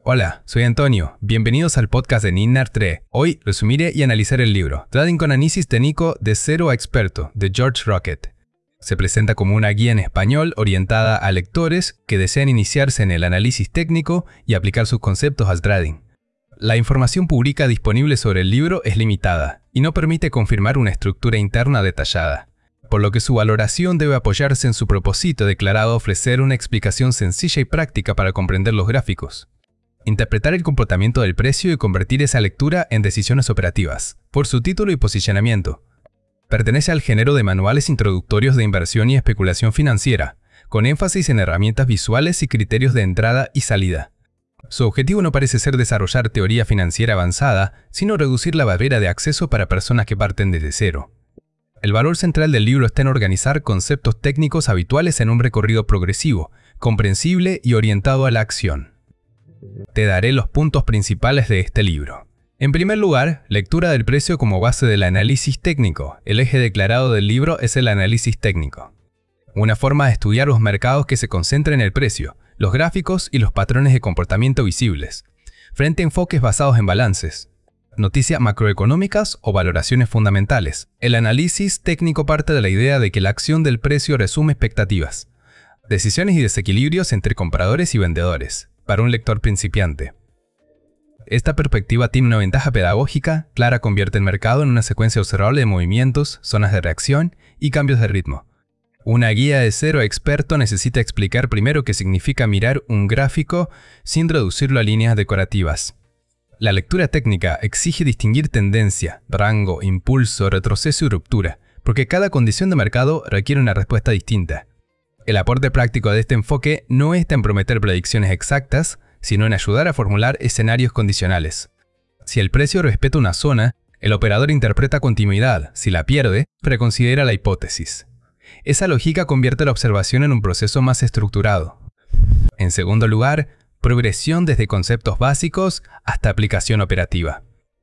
Hola, soy Antonio. Bienvenidos al podcast de Ninnar3. Hoy resumiré y analizaré el libro Trading con análisis técnico de cero a experto de George Rocket. Se presenta como una guía en español orientada a lectores que desean iniciarse en el análisis técnico y aplicar sus conceptos al trading. La información pública disponible sobre el libro es limitada y no permite confirmar una estructura interna detallada, por lo que su valoración debe apoyarse en su propósito declarado ofrecer una explicación sencilla y práctica para comprender los gráficos. Interpretar el comportamiento del precio y convertir esa lectura en decisiones operativas, por su título y posicionamiento. Pertenece al género de manuales introductorios de inversión y especulación financiera, con énfasis en herramientas visuales y criterios de entrada y salida. Su objetivo no parece ser desarrollar teoría financiera avanzada, sino reducir la barrera de acceso para personas que parten desde cero. El valor central del libro está en organizar conceptos técnicos habituales en un recorrido progresivo, comprensible y orientado a la acción. Te daré los puntos principales de este libro. En primer lugar, lectura del precio como base del análisis técnico. El eje declarado del libro es el análisis técnico. Una forma de estudiar los mercados que se concentra en el precio, los gráficos y los patrones de comportamiento visibles, frente a enfoques basados en balances, noticias macroeconómicas o valoraciones fundamentales. El análisis técnico parte de la idea de que la acción del precio resume expectativas, decisiones y desequilibrios entre compradores y vendedores, para un lector principiante. Esta perspectiva tiene una ventaja pedagógica. Clara convierte el mercado en una secuencia observable de movimientos, zonas de reacción y cambios de ritmo. Una guía de cero a experto necesita explicar primero qué significa mirar un gráfico sin reducirlo a líneas decorativas. La lectura técnica exige distinguir tendencia, rango, impulso, retroceso y ruptura, porque cada condición de mercado requiere una respuesta distinta. El aporte práctico de este enfoque no está en prometer predicciones exactas, sino en ayudar a formular escenarios condicionales. Si el precio respeta una zona, el operador interpreta continuidad. Si la pierde, reconsidera la hipótesis. Esa lógica convierte la observación en un proceso más estructurado. En segundo lugar, progresión desde conceptos básicos hasta aplicación operativa.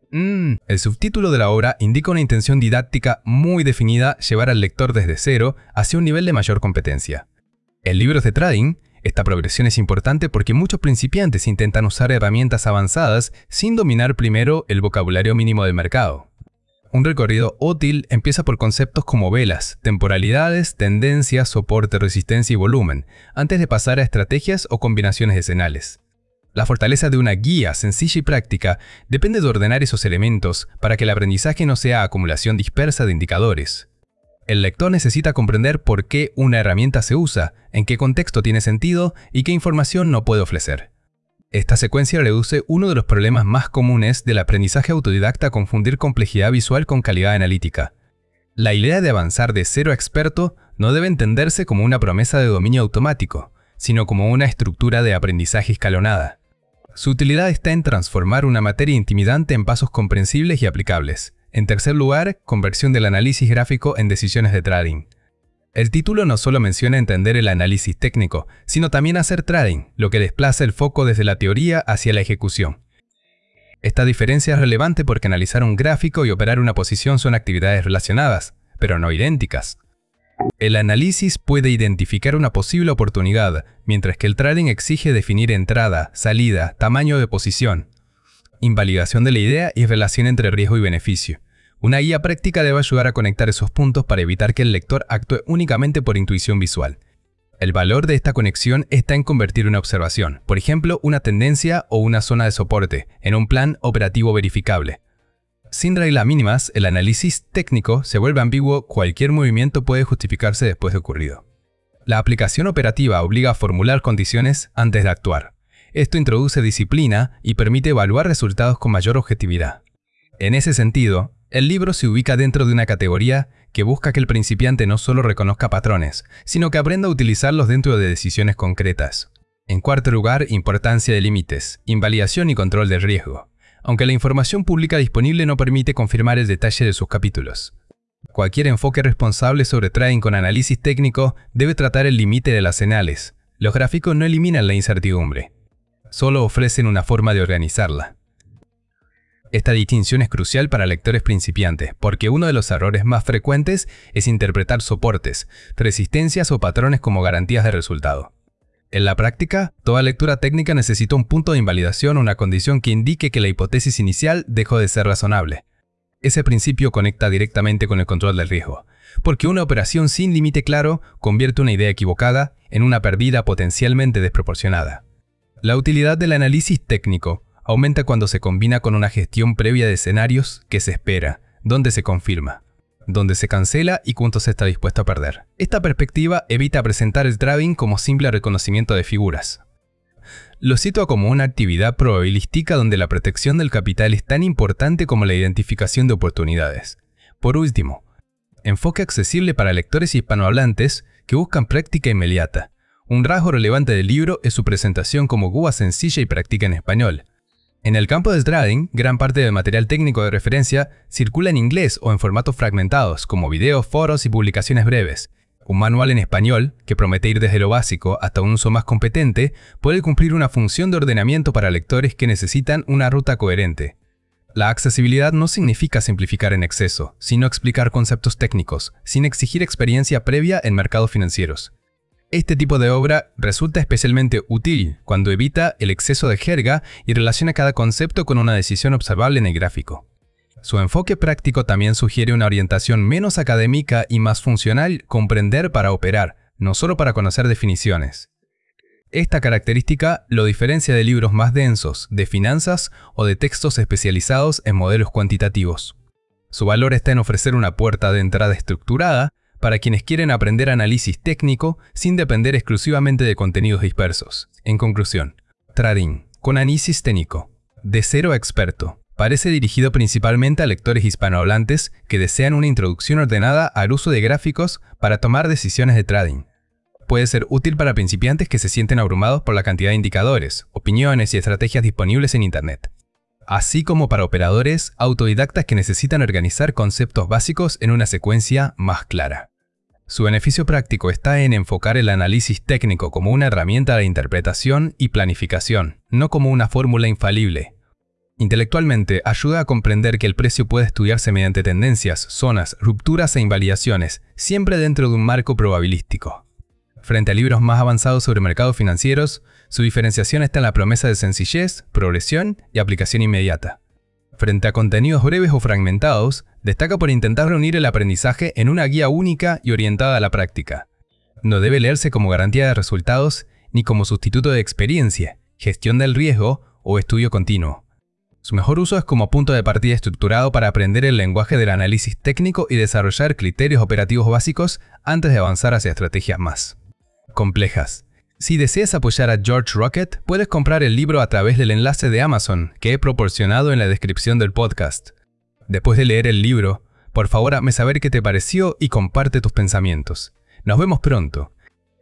El subtítulo de la obra indica una intención didáctica muy definida: llevar al lector desde cero hacia un nivel de mayor competencia. En libros de trading, esta progresión es importante porque muchos principiantes intentan usar herramientas avanzadas sin dominar primero el vocabulario mínimo del mercado. Un recorrido útil empieza por conceptos como velas, temporalidades, tendencias, soporte, resistencia y volumen, antes de pasar a estrategias o combinaciones de señales. La fortaleza de una guía sencilla y práctica depende de ordenar esos elementos para que el aprendizaje no sea acumulación dispersa de indicadores. El lector necesita comprender por qué una herramienta se usa, en qué contexto tiene sentido y qué información no puede ofrecer. Esta secuencia reduce uno de los problemas más comunes del aprendizaje autodidacta: confundir complejidad visual con calidad analítica. La idea de avanzar de cero a experto no debe entenderse como una promesa de dominio automático, sino como una estructura de aprendizaje escalonada. Su utilidad está en transformar una materia intimidante en pasos comprensibles y aplicables. En tercer lugar, conversión del análisis gráfico en decisiones de trading. El título no solo menciona entender el análisis técnico, sino también hacer trading, lo que desplaza el foco desde la teoría hacia la ejecución. Esta diferencia es relevante porque analizar un gráfico y operar una posición son actividades relacionadas, pero no idénticas. El análisis puede identificar una posible oportunidad, mientras que el trading exige definir entrada, salida, tamaño de posición, invalidación de la idea y relación entre riesgo y beneficio. Una guía práctica debe ayudar a conectar esos puntos para evitar que el lector actúe únicamente por intuición visual. El valor de esta conexión está en convertir una observación, por ejemplo, una tendencia o una zona de soporte, en un plan operativo verificable. Sin reglas mínimas, el análisis técnico se vuelve ambiguo. Cualquier movimiento puede justificarse después de ocurrido. La aplicación operativa obliga a formular condiciones antes de actuar. Esto introduce disciplina y permite evaluar resultados con mayor objetividad. En ese sentido, el libro se ubica dentro de una categoría que busca que el principiante no solo reconozca patrones, sino que aprenda a utilizarlos dentro de decisiones concretas. En cuarto lugar, importancia de límites, invalidación y control del riesgo. Aunque la información pública disponible no permite confirmar el detalle de sus capítulos. Cualquier enfoque responsable sobre trading con análisis técnico debe tratar el límite de las señales. Los gráficos no eliminan la incertidumbre, solo ofrecen una forma de organizarla. Esta distinción es crucial para lectores principiantes, porque uno de los errores más frecuentes es interpretar soportes, resistencias o patrones como garantías de resultado. En la práctica, toda lectura técnica necesita un punto de invalidación o una condición que indique que la hipótesis inicial dejó de ser razonable. Ese principio conecta directamente con el control del riesgo, porque una operación sin límite claro convierte una idea equivocada en una pérdida potencialmente desproporcionada. La utilidad del análisis técnico aumenta cuando se combina con una gestión previa de escenarios que se espera, donde se confirma, donde se cancela y cuánto se está dispuesto a perder. Esta perspectiva evita presentar el trading como simple reconocimiento de figuras. Lo sitúa como una actividad probabilística donde la protección del capital es tan importante como la identificación de oportunidades. Por último, enfoque accesible para lectores hispanohablantes que buscan práctica inmediata. Un rasgo relevante del libro es su presentación como guía sencilla y práctica en español. En el campo del trading, gran parte del material técnico de referencia circula en inglés o en formatos fragmentados, como videos, foros y publicaciones breves. Un manual en español, que promete ir desde lo básico hasta un uso más competente, puede cumplir una función de ordenamiento para lectores que necesitan una ruta coherente. La accesibilidad no significa simplificar en exceso, sino explicar conceptos técnicos, sin exigir experiencia previa en mercados financieros. Este tipo de obra resulta especialmente útil cuando evita el exceso de jerga y relaciona cada concepto con una decisión observable en el gráfico. Su enfoque práctico también sugiere una orientación menos académica y más funcional, comprender para operar, no solo para conocer definiciones. Esta característica lo diferencia de libros más densos, de finanzas o de textos especializados en modelos cuantitativos. Su valor está en ofrecer una puerta de entrada estructurada para quienes quieren aprender análisis técnico sin depender exclusivamente de contenidos dispersos. En conclusión, Trading, con análisis técnico, de cero a experto, parece dirigido principalmente a lectores hispanohablantes que desean una introducción ordenada al uso de gráficos para tomar decisiones de trading. Puede ser útil para principiantes que se sienten abrumados por la cantidad de indicadores, opiniones y estrategias disponibles en Internet, así como para operadores autodidactas que necesitan organizar conceptos básicos en una secuencia más clara. Su beneficio práctico está en enfocar el análisis técnico como una herramienta de interpretación y planificación, no como una fórmula infalible. Intelectualmente, ayuda a comprender que el precio puede estudiarse mediante tendencias, zonas, rupturas e invalidaciones, siempre dentro de un marco probabilístico. Frente a libros más avanzados sobre mercados financieros, su diferenciación está en la promesa de sencillez, progresión y aplicación inmediata. Frente a contenidos breves o fragmentados, destaca por intentar reunir el aprendizaje en una guía única y orientada a la práctica. No debe leerse como garantía de resultados ni como sustituto de experiencia, gestión del riesgo o estudio continuo. Su mejor uso es como punto de partida estructurado para aprender el lenguaje del análisis técnico y desarrollar criterios operativos básicos antes de avanzar hacia estrategias más complejas. Si deseas apoyar a George Rocket, puedes comprar el libro a través del enlace de Amazon que he proporcionado en la descripción del podcast. Después de leer el libro, por favor hazme saber qué te pareció y comparte tus pensamientos. Nos vemos pronto.